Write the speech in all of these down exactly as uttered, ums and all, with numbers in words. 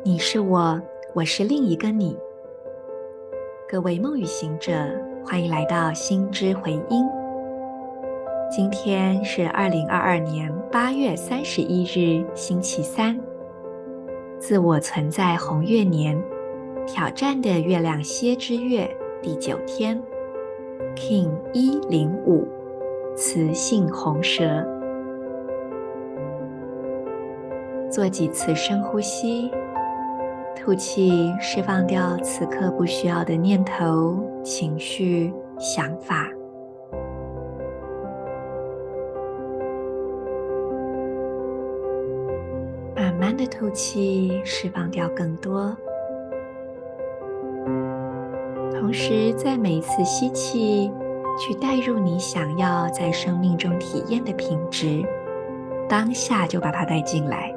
你是我，我是另一个你。各位梦语行者，欢迎来到心之回音。今天是二零二二年八月三十一日，星期三，自我存在红月年挑战的月亮蝎之月第九天 King 一零五雌性红蛇。做几次深呼吸，吐气，释放掉此刻不需要的念头、情绪、想法。慢慢的吐气，释放掉更多。同时，在每一次吸气，去带入你想要在生命中体验的品质，当下就把它带进来。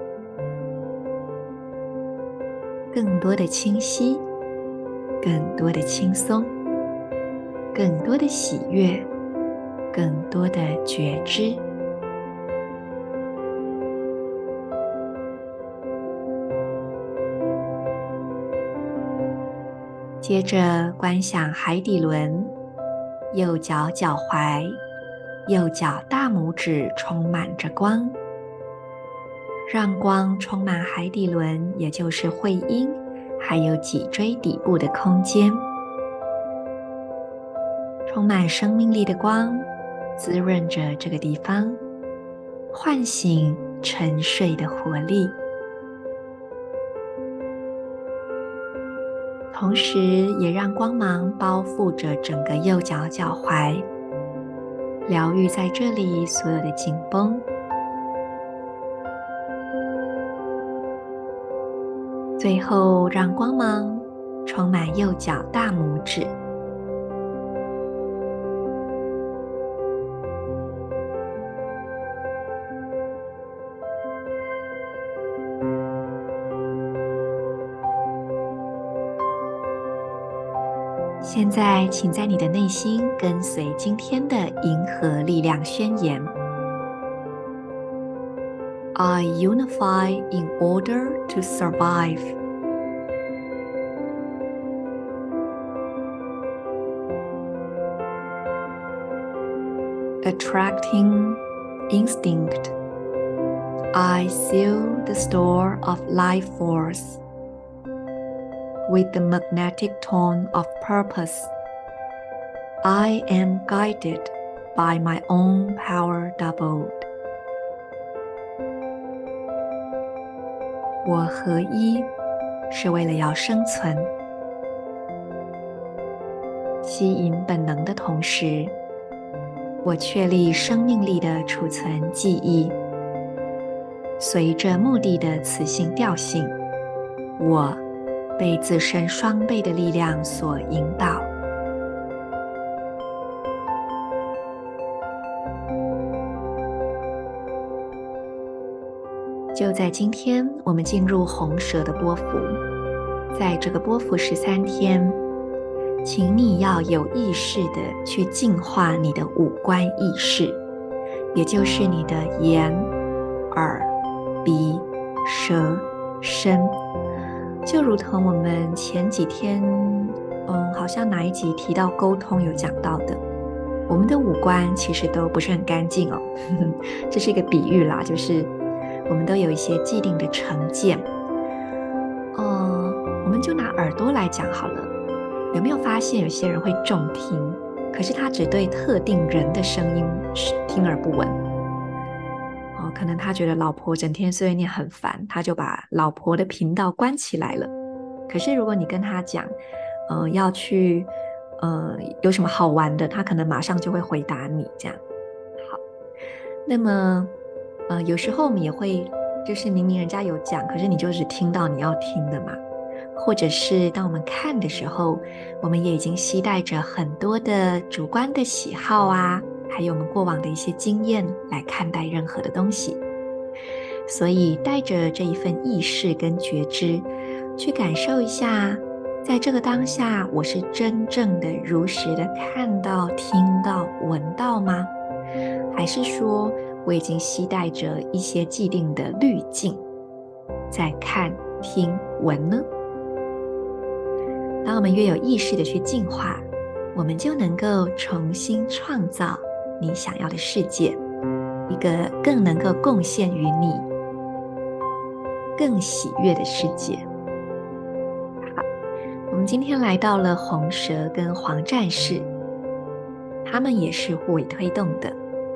更多的清晰，更多的轻松，更多的喜悦，更多的觉知。接着观想海底轮，右脚脚踝，右脚大拇指充满着光，让光充满海底轮，也就是会阴，还有脊椎底部的空间，充满生命力的光，滋润着这个地方，唤醒沉睡的活力。同时也让光芒包覆着整个右脚脚踝，疗愈在这里所有的紧绷。最后让光芒充满右脚大拇指。现在请在你的内心跟随今天的银河力量宣言。I unify in order to survive. Attracting instinct, I seal the store of life force with the magnetic tone of purpose. I am guided by my own power doubled. 我合一是为了要生存，吸引本能的同时，我确立生命力的储存记忆，随着目的的磁性调性，我被自身双倍的力量所引导。就在今天，我们进入红蛇的波符。在这个波符十三天，请你要有意识的去净化你的五官意识，也就是你的眼、耳、鼻、舌、身。就如同我们前几天，嗯，好像哪一集提到沟通有讲到的，我们的五官其实都不是很干净哦。这是一个比喻啦，就是我们都有一些既定的成见。呃，我们就拿耳朵来讲好了，有没有发现有些人会重听，可是他只对特定人的声音听而不闻？哦，可能他觉得老婆整天碎碎念很烦，他就把老婆的频道关起来了。可是如果你跟他讲，呃，要去，呃，有什么好玩的，他可能马上就会回答你这样。好，那么。呃，有时候我们也会，就是明明人家有讲，可是你就只听到你要听的嘛。或者是当我们看的时候，我们也已经期待着很多的主观的喜好啊，还有我们过往的一些经验来看待任何的东西。所以带着这一份意识跟觉知，去感受一下，在这个当下，我是真正的如实的看到、听到、闻到吗？还是说我已经携带着一些既定的滤镜，在看听、闻呢？当我们越有意识的去净化，我们就能够重新创造你想要的世界，一个更能够贡献于你、更喜悦的世界。好，我们今天来到了红蛇跟黄战士，他们也是互为推动的。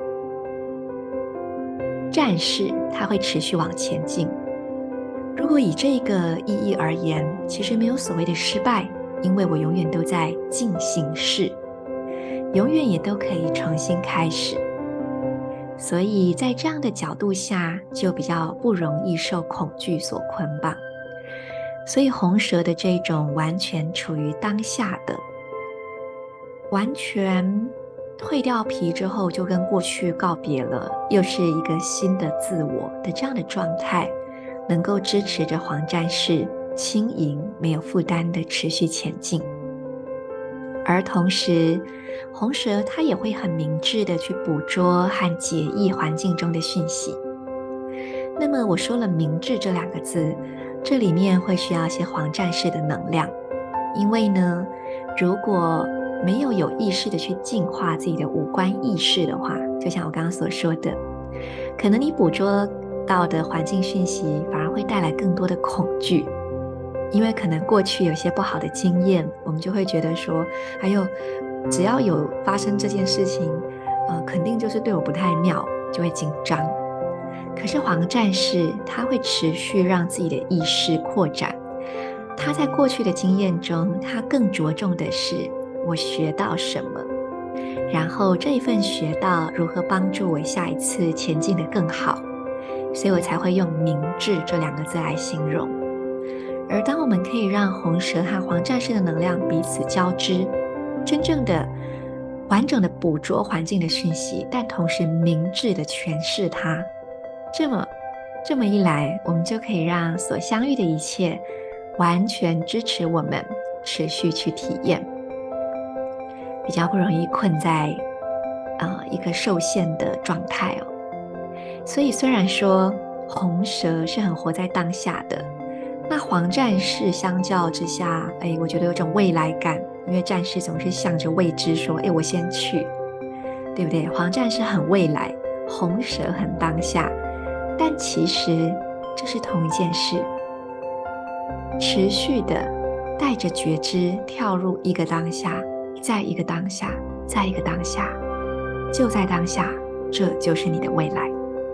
战士他会持续往前进，如果以这个意义而言，其实没有所谓的失败，因为我永远都在进行式，永远也都可以重新开始。所以在这样的角度下，就比较不容易受恐惧所捆绑。所以红蛇的这种完全处于当下的，完全蜕掉皮之后就跟过去告别了，又是一个新的自我的这样的状态，能够支持着黄战士轻盈没有负担的持续前进。而同时红蛇它也会很明智的去捕捉和解译环境中的讯息。那么我说了明智这两个字，这里面会需要一些黄战士的能量，因为呢，如果没有有意识的去净化自己的五官意识的话，就像我刚刚所说的，可能你捕捉到的环境讯息反而会带来更多的恐惧，因为可能过去有些不好的经验，我们就会觉得说，还有只要有发生这件事情，呃，肯定就是对我不太妙，就会紧张。可是黄战士他会持续让自己的意识扩展，他在过去的经验中，他更着重的是我学到什么，然后这一份学到如何帮助我下一次前进得更好，所以我才会用明智这两个字来形容。而当我们可以让红蛇和黄战士的能量彼此交织，真正的完整的捕捉环境的讯息，但同时明智的诠释它，这么这么一来，我们就可以让所相遇的一切完全支持我们持续去体验，比较不容易困在呃一个受限的状态哦。所以虽然说红蛇是很活在当下的，那黄战士相较之下，哎，我觉得有种未来感，因为战士总是向着未知说，哎，我先去，对不对？黄战士很未来，红蛇很当下，但其实这是同一件事，持续的带着觉知跳入一个当下，再一个当下，再一个当下，就在当下，这就是你的未来。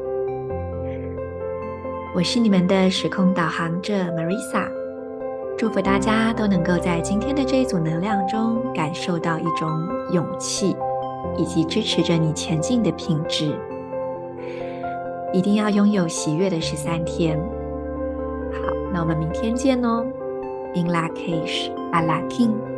我是你们的时空导航者 Marisa， 祝福大家都能够在今天的这一组能量中感受到一种勇气，以及支持着你前进的品质。一定要拥有喜悦的十三天。好，那我们明天见哦。In Lak'ech, Ala K'in。